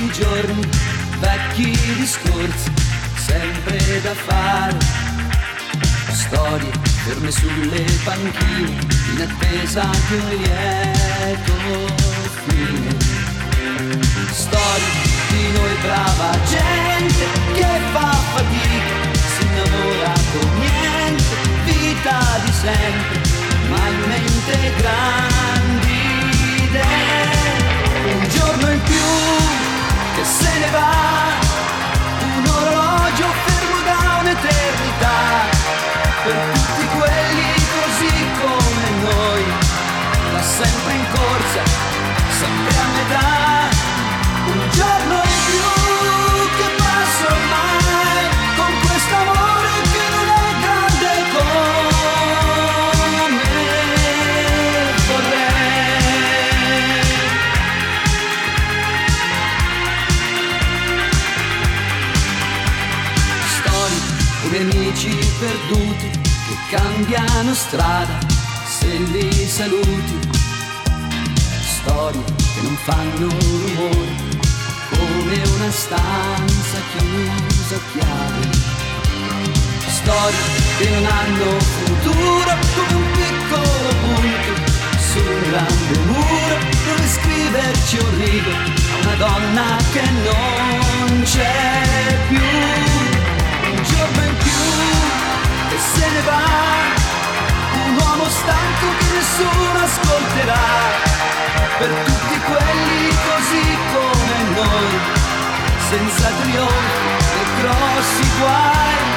vecchi giorni, vecchi discorsi, sempre da fare. Storie ferme sulle panchine, in attesa di un lieto fine. Storie di noi brava gente che fa fatica, si innamora con niente, vita di sempre, ma in mente grandi idee. Un giorno in più che se ne va, un orologio fermo da un'eternità, per tutti quelli così come noi, da sempre in corsa, sempre a metà. Un giorno in più che passa ormai, con quest'amore che non è grande come vorrei. Storie come amici perduti che cambiano strada se li saluti. Storie che non fanno rumore, come una stanza chiusa a chiave. Storie che non hanno futuro, come un piccolo punto su un grande muro, dove scriverci un rigo a una donna che non c'è più. Un giorno in più che se ne va, un uomo stanco che nessuno ascolterà, per tutti quelli così come noi, senza trionfi e grossi guai.